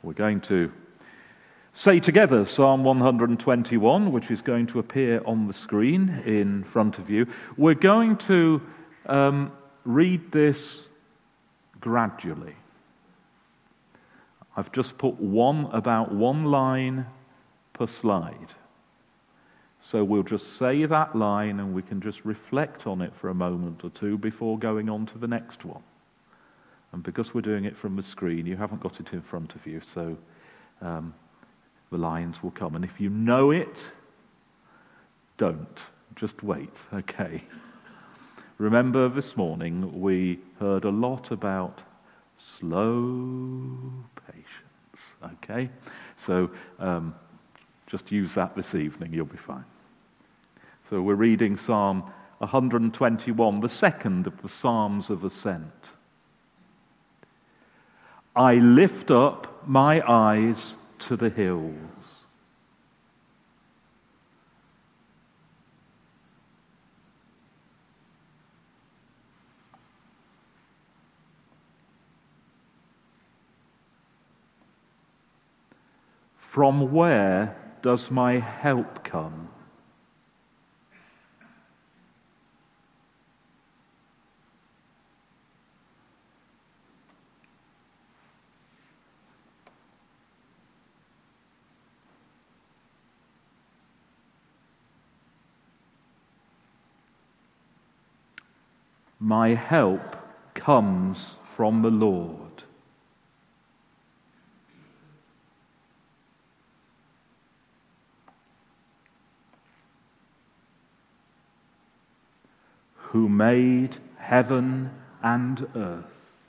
We're going to say together Psalm 121, which is going to appear on the screen in front of you. We're going to read this gradually. I've just put about one line per slide. So we'll just say that line and we can just reflect on it for a moment or two before going on to the next one. And because we're doing it from the screen, you haven't got it in front of you, so the lines will come. And if you know it, don't. Just wait, okay? Remember this morning we heard a lot about slow patience, okay? So just use that this evening, you'll be fine. So we're reading Psalm 121, the second of the Psalms of Ascent. I lift up my eyes to the hills. From where does my help come? My help comes from the Lord. Who made heaven and earth.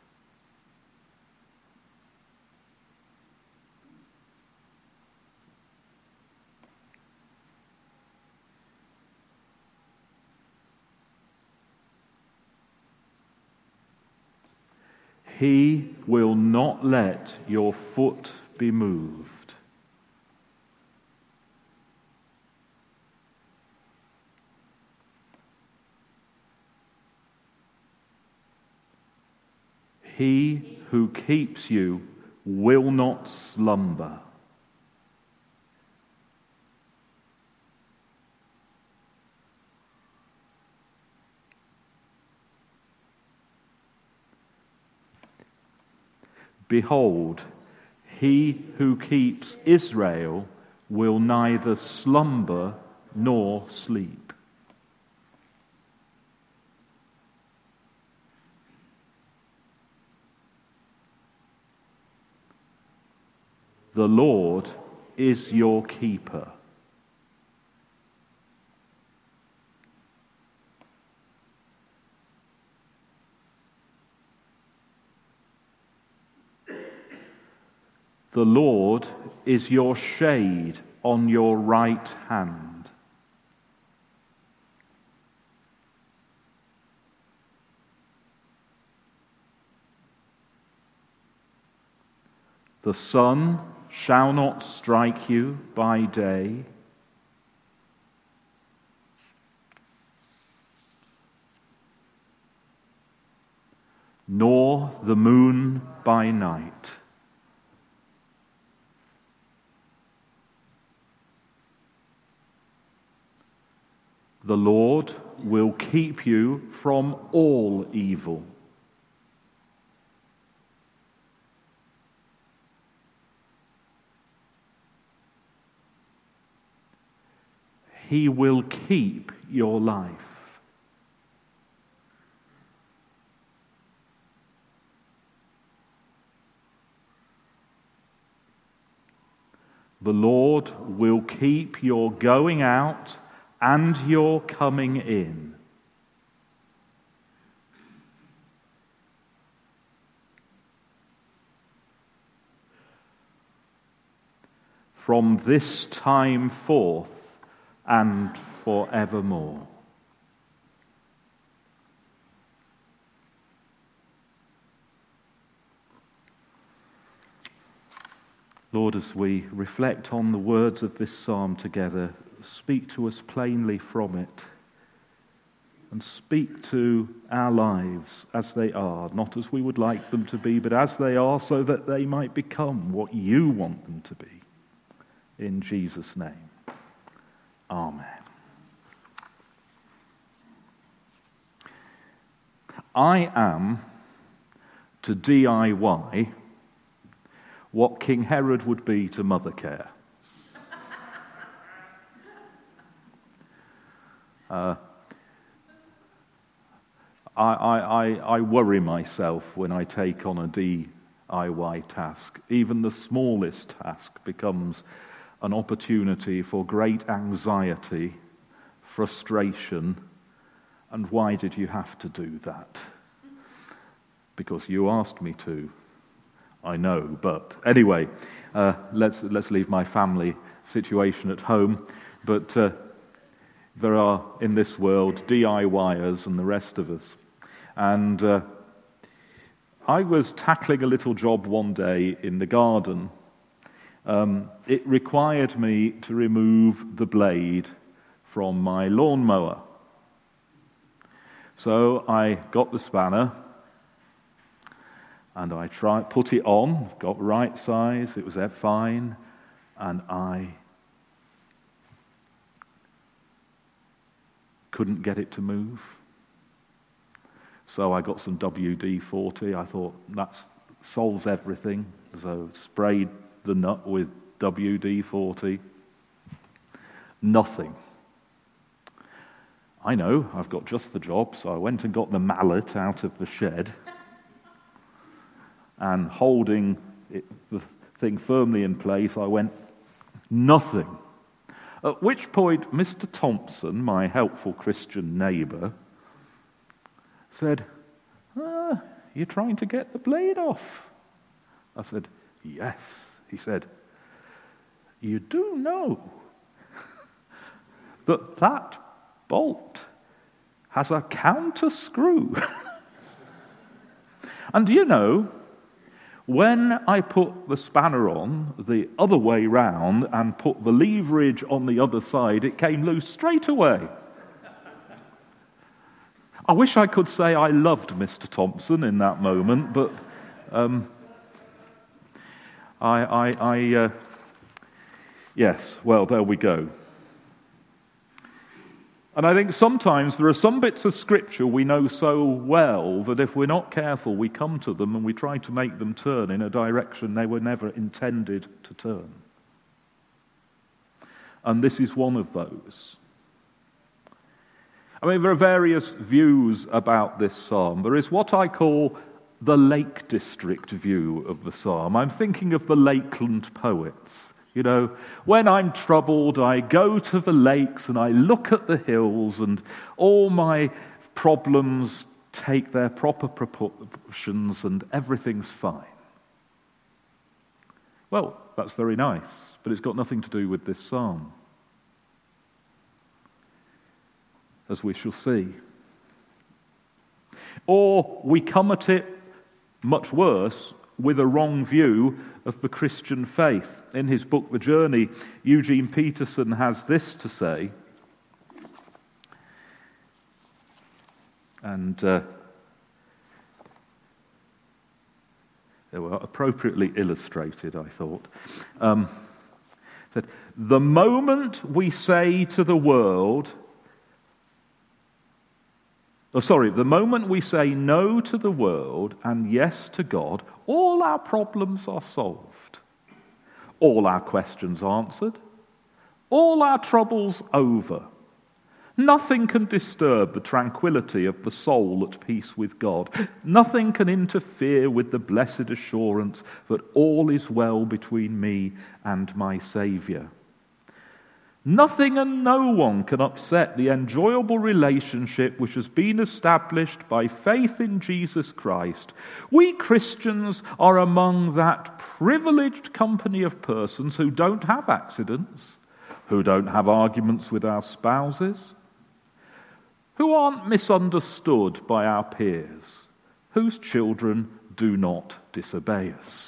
He will not let your foot be moved. He who keeps you will not slumber. Behold, he who keeps Israel will neither slumber nor sleep. The Lord is your keeper. The Lord is your shade on your right hand. The sun shall not strike you by day, nor the moon by night. The Lord will keep you from all evil. He will keep your life. The Lord will keep your going out and your coming in. From this time forth and forevermore. Lord, as we reflect on the words of this psalm together, speak to us plainly from it and speak to our lives as they are, not as we would like them to be, but as they are, so that they might become what you want them to be. In Jesus' name, amen. I am to DIY what King Herod would be to Mothercare. I worry myself when I take on a DIY task. Even the smallest task becomes an opportunity for great anxiety, frustration, and why did you have to do that? Because you asked me to. I know, but anyway, let's leave my family situation at home. But there are in this world DIYers and the rest of us. And I was tackling a little job one day in the garden. It required me to remove the blade from my lawnmower. So I got the spanner and I put it on, got the right size, it was fine, and I couldn't get it to move. So I got some WD-40. I thought that solves everything. So sprayed the nut with WD-40. Nothing. I know, I've got just the job, so I went and got the mallet out of the shed and holding the thing firmly in place, I went, nothing. At which point, Mr. Thompson, my helpful Christian neighbour, said, you're trying to get the blade off. I said, yes. He said, you do know that bolt has a counter screw. And you know, when I put the spanner on the other way round and put the leverage on the other side, it came loose straight away. I wish I could say I loved Mr. Thompson in that moment, but yes, well, there we go. And I think sometimes there are some bits of Scripture we know so well that if we're not careful, we come to them and we try to make them turn in a direction they were never intended to turn. And this is one of those. I mean, there are various views about this psalm. There is what I call the Lake District view of the psalm. I'm thinking of the Lakeland poets. You know, when I'm troubled, I go to the lakes and I look at the hills and all my problems take their proper proportions and everything's fine. Well, that's very nice, but it's got nothing to do with this psalm, as we shall see. Or we come at it much worse with a wrong view of the Christian faith. In his book, The Journey, Eugene Peterson has this to say, and they were appropriately illustrated, I thought. Said, the moment we say to the world, the moment we say no to the world and yes to God, all our problems are solved. All our questions answered. All our troubles over. Nothing can disturb the tranquility of the soul at peace with God. Nothing can interfere with the blessed assurance that all is well between me and my Saviour. Nothing and no one can upset the enjoyable relationship which has been established by faith in Jesus Christ. We Christians are among that privileged company of persons who don't have accidents, who don't have arguments with our spouses, who aren't misunderstood by our peers, whose children do not disobey us.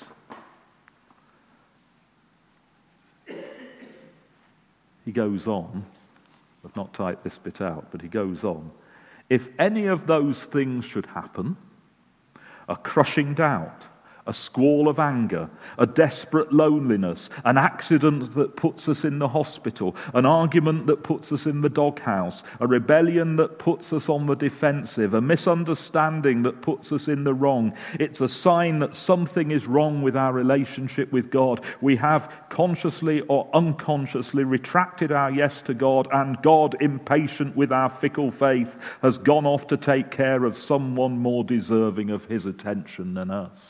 He goes on, I've not typed this bit out, but he goes on. If any of those things should happen, a crushing doubt, a squall of anger, a desperate loneliness, an accident that puts us in the hospital, an argument that puts us in the doghouse, a rebellion that puts us on the defensive, a misunderstanding that puts us in the wrong, it's a sign that something is wrong with our relationship with God. We have consciously or unconsciously retracted our yes to God, and God, impatient with our fickle faith, has gone off to take care of someone more deserving of his attention than us.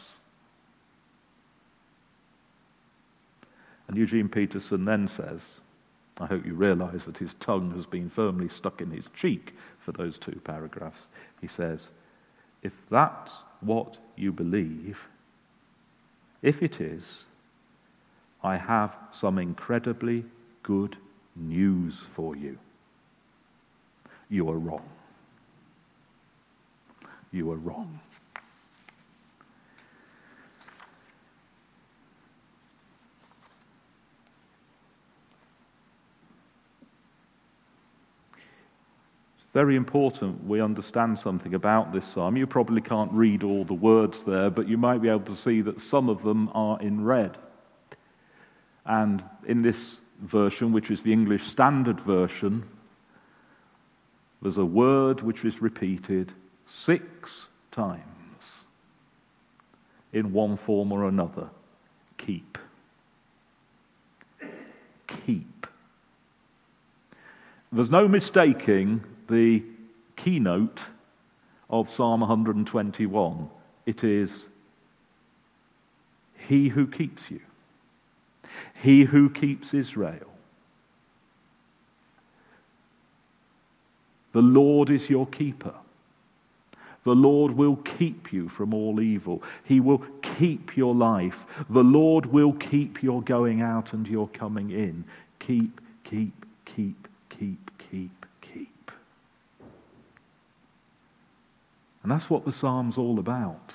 And Eugene Peterson then says, I hope you realize that his tongue has been firmly stuck in his cheek for those 2 paragraphs. He says, if that's what you believe, if it is, I have some incredibly good news for you. You are wrong. You are wrong. Very important we understand something about this psalm. You probably can't read all the words there, but you might be able to see that some of them are in red. And in this version, which is the English Standard Version, there's a word which is repeated 6 times in one form or another. Keep. Keep. There's no mistaking the keynote of Psalm 121. It is, He who keeps you. He who keeps Israel. The Lord is your keeper. The Lord will keep you from all evil. He will keep your life. The Lord will keep your going out and your coming in. Keep, keep, keep, keep, keep, keep. And that's what the psalm's all about.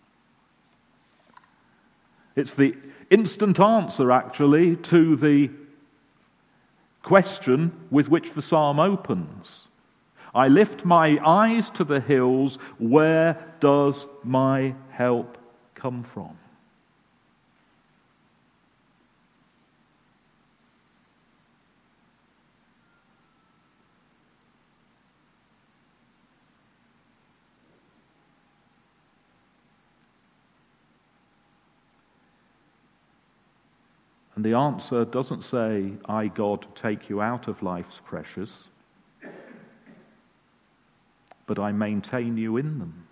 It's the instant answer, actually, to the question with which the psalm opens. I lift my eyes to the hills, where does my help come from? And the answer doesn't say, I, God, take you out of life's pressures, but I maintain you in them.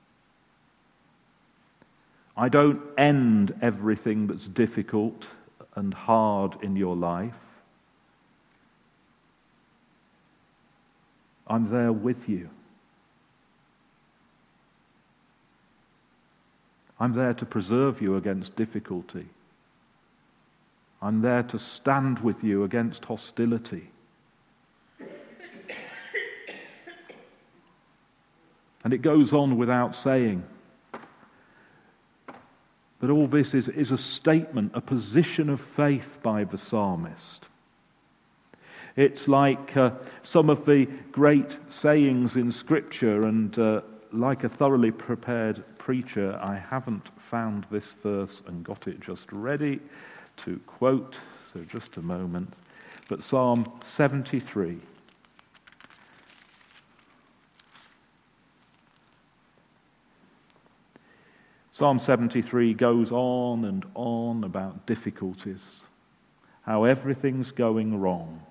I don't end everything that's difficult and hard in your life. I'm there with you. I'm there to preserve you against difficulty. I'm there to stand with you against hostility. And it goes on without saying. But all this is a statement, a position of faith by the psalmist. It's like some of the great sayings in Scripture, and like a thoroughly prepared preacher, I haven't found this verse and got it just ready to quote, so just a moment. But Psalm 73. Psalm 73 goes on and on about difficulties, how everything's going wrong.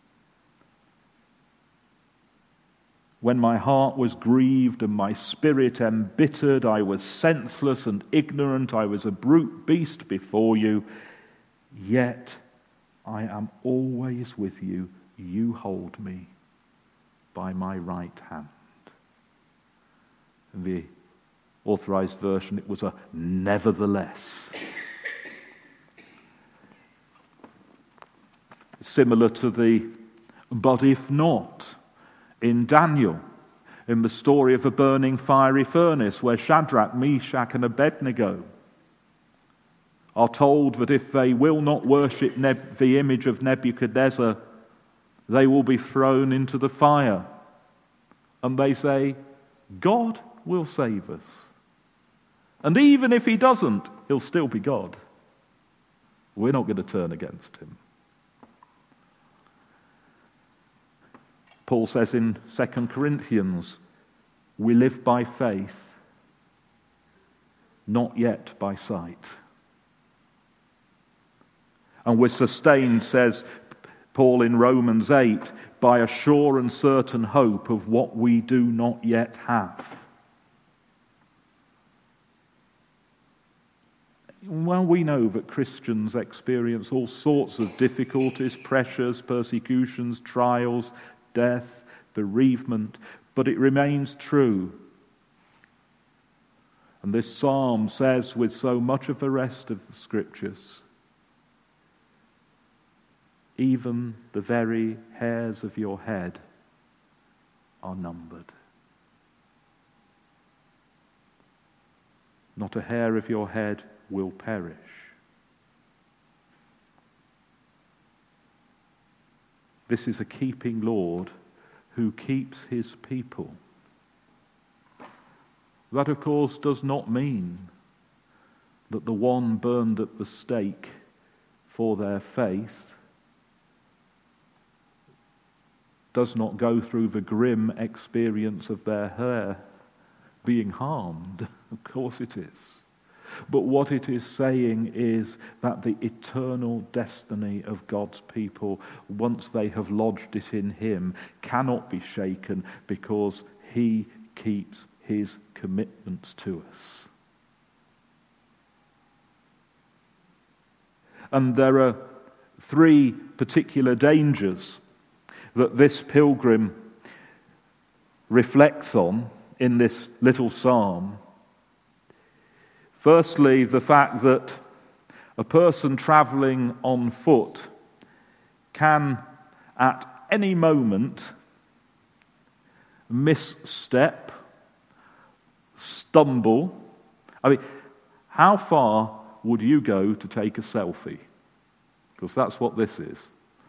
When my heart was grieved and my spirit embittered, I was senseless and ignorant, I was a brute beast before you. Yet I am always with you. You hold me by my right hand. In the Authorized Version, it was a nevertheless. Similar to the but if not in Daniel, in the story of a burning fiery furnace where Shadrach, Meshach and Abednego are told that if they will not worship the image of Nebuchadnezzar, they will be thrown into the fire. And they say, God will save us. And even if he doesn't, he'll still be God. We're not going to turn against him. Paul says in 2 Corinthians, we live by faith, not yet by sight. And we're sustained, says Paul in Romans 8, by a sure and certain hope of what we do not yet have. Well, we know that Christians experience all sorts of difficulties, pressures, persecutions, trials, death, bereavement, but it remains true. And this psalm says, with so much of the rest of the scriptures, even the very hairs of your head are numbered. Not a hair of your head will perish. This is a keeping Lord who keeps his people. That, of course, does not mean that the one burned at the stake for their faith does not go through the grim experience of their hair being harmed. Of course it is. But what it is saying is that the eternal destiny of God's people, once they have lodged it in him, cannot be shaken because he keeps his commitments to us. And there are three particular dangers that this pilgrim reflects on in this little psalm. Firstly, the fact that a person travelling on foot can at any moment misstep, stumble. I mean, how far would you go to take a selfie? Because that's what this is.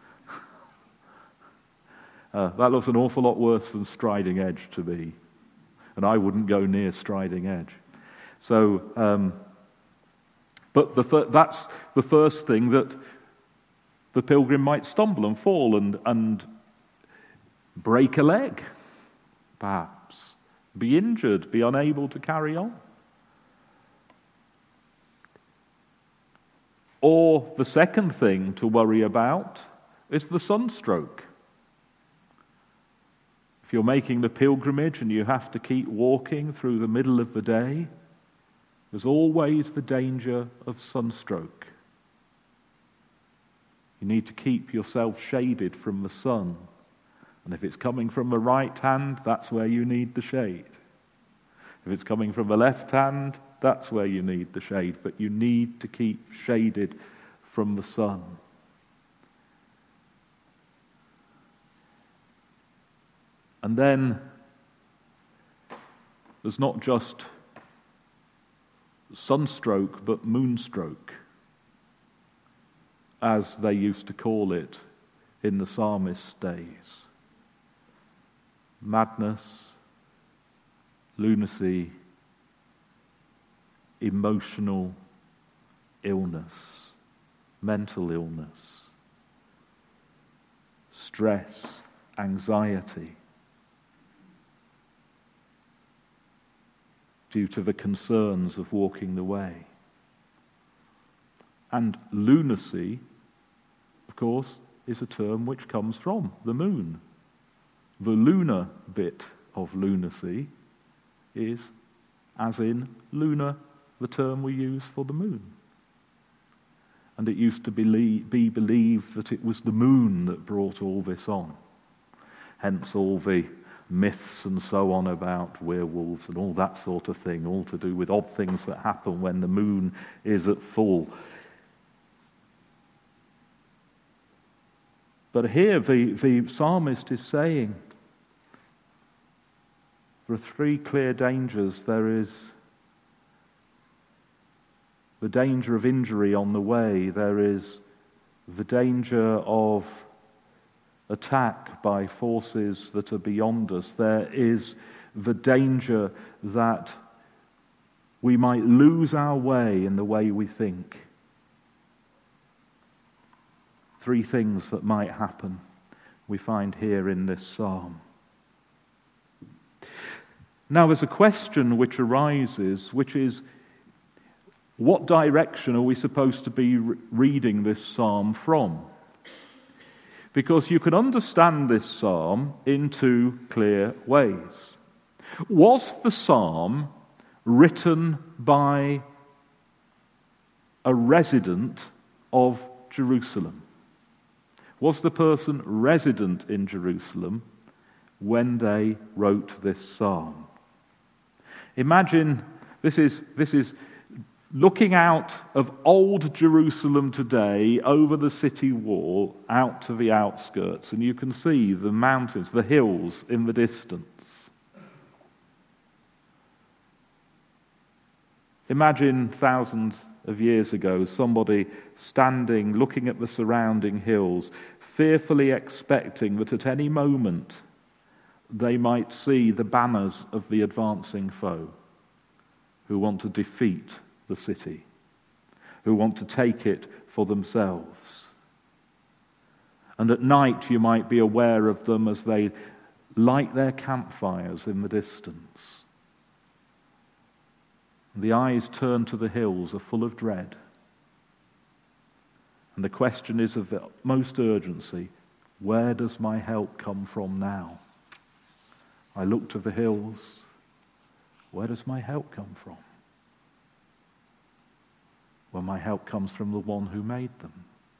That looks an awful lot worse than Striding Edge to me. And I wouldn't go near Striding Edge. So, but that's the first thing, that the pilgrim might stumble and fall and break a leg, perhaps, be injured, be unable to carry on. Or the second thing to worry about is the sunstroke. If you're making the pilgrimage and you have to keep walking through the middle of the day, there's always the danger of sunstroke. You need to keep yourself shaded from the sun. And if it's coming from the right hand, that's where you need the shade. If it's coming from the left hand, that's where you need the shade. But you need to keep shaded from the sun. And then there's not just sunstroke, but moonstroke, as they used to call it in the psalmist's days. Madness, lunacy, emotional illness, mental illness, stress, anxiety, due to the concerns of walking the way. And lunacy, of course, is a term which comes from the moon. The lunar bit of lunacy is, as in lunar, the term we use for the moon. And it used to be believed that it was the moon that brought all this on. Hence all the myths and so on about werewolves and all that sort of thing, all to do with odd things that happen when the moon is at full. But here the psalmist is saying there are three clear dangers. There is the danger of injury on the way. There is the danger of attack by forces that are beyond us. There is the danger that we might lose our way in the way we think. 3 things that might happen we find here in this psalm. Now there's a question which arises, which is, what direction are we supposed to be reading this psalm from? Because you can understand this psalm in 2 clear ways. Was the psalm written by a resident of Jerusalem? Was the person resident in Jerusalem when they wrote this psalm? Imagine, this is looking out of old Jerusalem today over the city wall out to the outskirts, and you can see the mountains, the hills in the distance. Imagine thousands of years ago, somebody standing, looking at the surrounding hills, fearfully expecting that at any moment they might see the banners of the advancing foe who want to defeat the city, who want to take it for themselves. And at night you might be aware of them as they light their campfires in the distance. The eyes turned to the hills are full of dread. And the question is of the utmost urgency, where does my help come from now? I look to the hills, where does my help come from? Well, my help comes from the one who made them.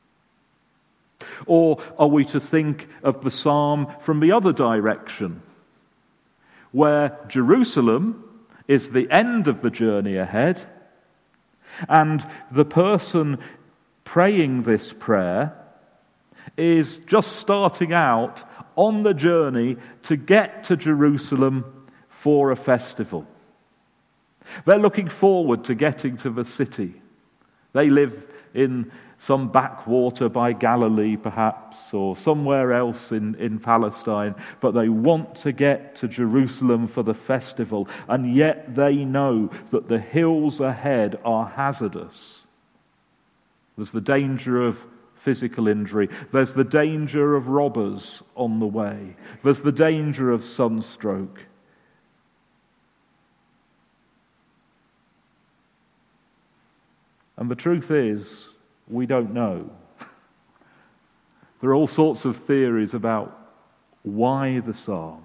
Or are we to think of the psalm from the other direction, where Jerusalem is the end of the journey ahead, and the person praying this prayer is just starting out on the journey to get to Jerusalem for a festival. They're looking forward to getting to the city. They live in some backwater by Galilee, perhaps, or somewhere else in Palestine, but they want to get to Jerusalem for the festival, and yet they know that the hills ahead are hazardous. There's the danger of physical injury. There's the danger of robbers on the way. There's the danger of sunstroke. And the truth is, we don't know. There are all sorts of theories about why the psalm.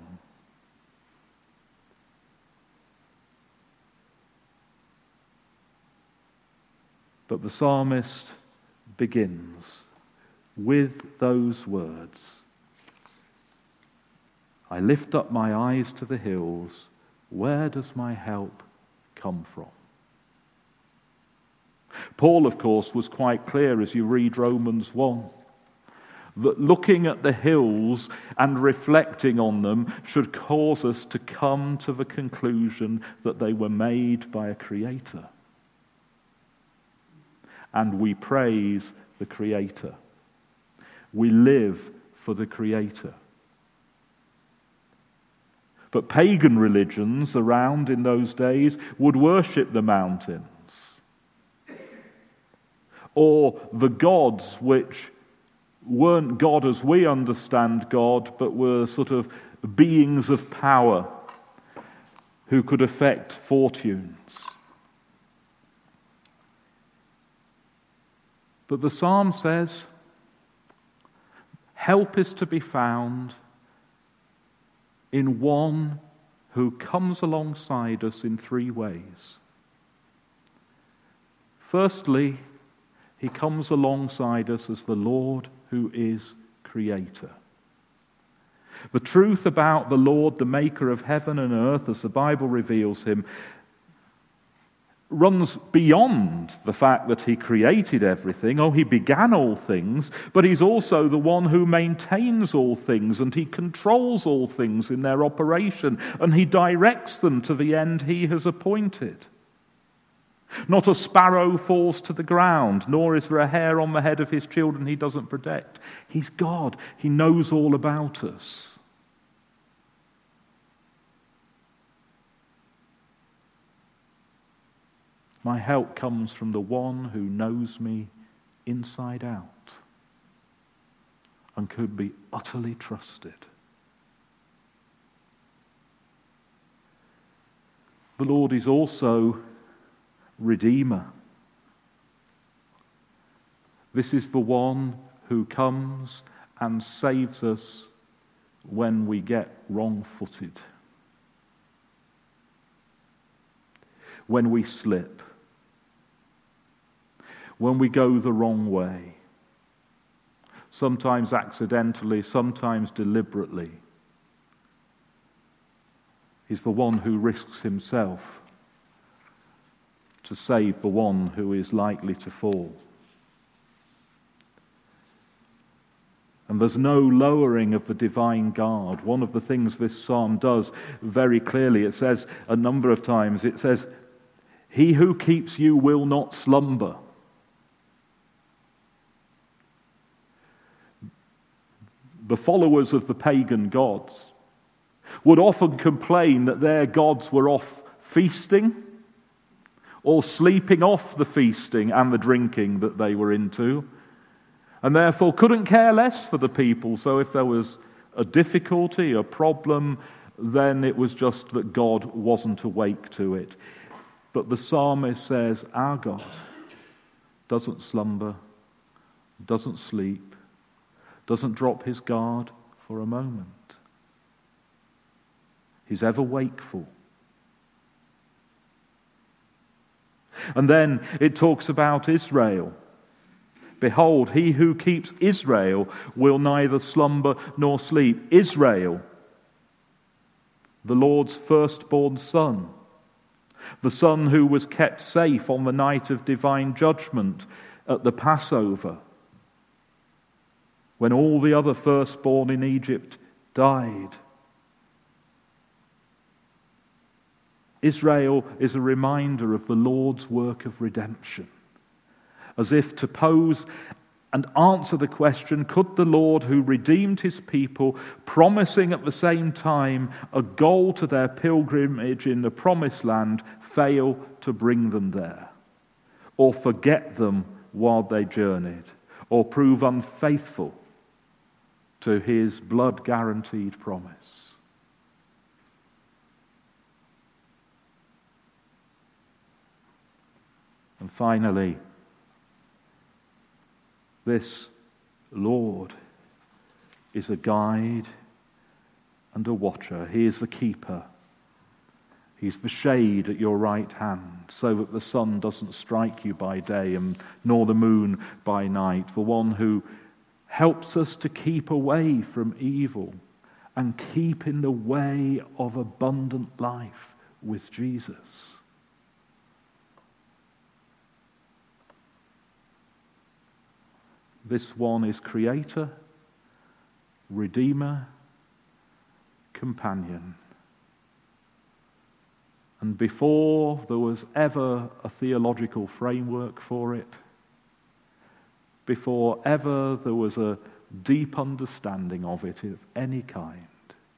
But the psalmist begins with those words. I lift up my eyes to the hills. Where does my help come from? Paul, of course, was quite clear as you read Romans 1, that looking at the hills and reflecting on them should cause us to come to the conclusion that they were made by a creator. And we praise the creator. We live for the creator. But pagan religions around in those days would worship the mountains, or the gods which weren't God as we understand God, but were sort of beings of power who could affect fortunes. But the psalm says, help is to be found in one who comes alongside us in 3 ways. Firstly, he comes alongside us as the Lord who is creator. The truth about the Lord, the maker of heaven and earth, as the Bible reveals him, runs beyond the fact that he created everything. Oh, he began all things, but he's also the one who maintains all things, and he controls all things in their operation, and he directs them to the end he has appointed. Not a sparrow falls to the ground, nor is there a hair on the head of his children he doesn't protect. He's God. He knows all about us. My help comes from the one who knows me inside out and could be utterly trusted. The Lord is also Redeemer. This is the one who comes and saves us when we get wrong-footed, when we slip, when we go the wrong way, sometimes accidentally, sometimes deliberately. He's the one who risks himself to save the one who is likely to fall. And there's no lowering of the divine guard. One of the things this psalm does very clearly, it says a number of times, it says, "He who keeps you will not slumber." The followers of the pagan gods would often complain that their gods were off feasting or sleeping off the feasting and the drinking that they were into, and therefore couldn't care less for the people. So if there was a difficulty, a problem, then it was just that God wasn't awake to it. But the psalmist says, our God doesn't slumber, doesn't sleep, doesn't drop his guard for a moment. He's ever wakeful. And then it talks about Israel. Behold, he who keeps Israel will neither slumber nor sleep. Israel, the Lord's firstborn son, the son who was kept safe on the night of divine judgment at the Passover, when all the other firstborn in Egypt died. Israel is a reminder of the Lord's work of redemption, as if to pose and answer the question, could the Lord who redeemed his people, promising at the same time a goal to their pilgrimage in the promised land, fail to bring them there, or forget them while they journeyed, or prove unfaithful to his blood-guaranteed promise? And finally, this Lord is a guide and a watcher. He is the keeper. He's the shade at your right hand, so that the sun doesn't strike you by day, nor the moon by night. The one who helps us to keep away from evil and keep in the way of abundant life with Jesus. This one is creator, redeemer, companion. And before there was ever a theological framework for it, before ever there was a deep understanding of it of any kind,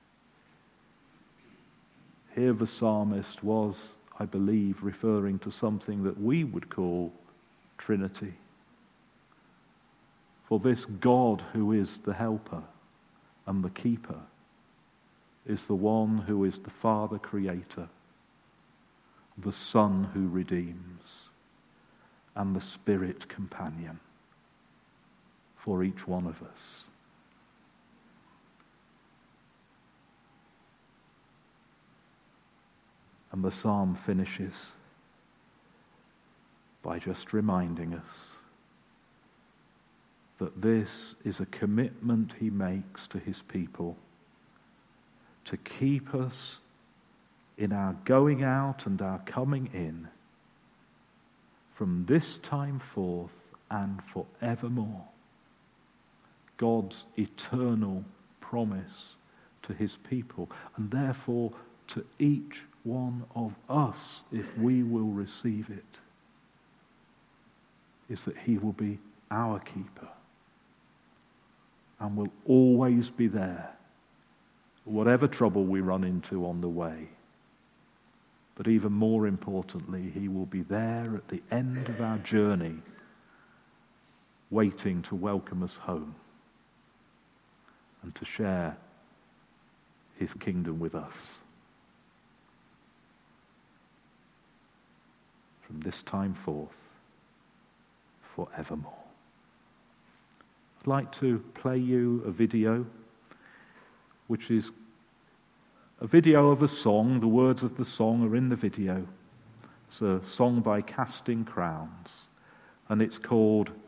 here the psalmist was, I believe, referring to something that we would call Trinity. For this God who is the helper and the keeper is the one who is the Father creator, the Son who redeems, and the Spirit companion for each one of us. And the psalm finishes by just reminding us that this is a commitment he makes to his people to keep us in our going out and our coming in from this time forth and forevermore. God's eternal promise to his people, and therefore to each one of us if we will receive it. is that he will be our keeper and will always be there, whatever trouble we run into on the way. But even more importantly, he will be there at the end of our journey, waiting to welcome us home and to share his kingdom with us. From this time forth, forevermore. I'd like to play you a video, which is a video of a song. The words of the song are in the video. It's a song by Casting Crowns, and it's called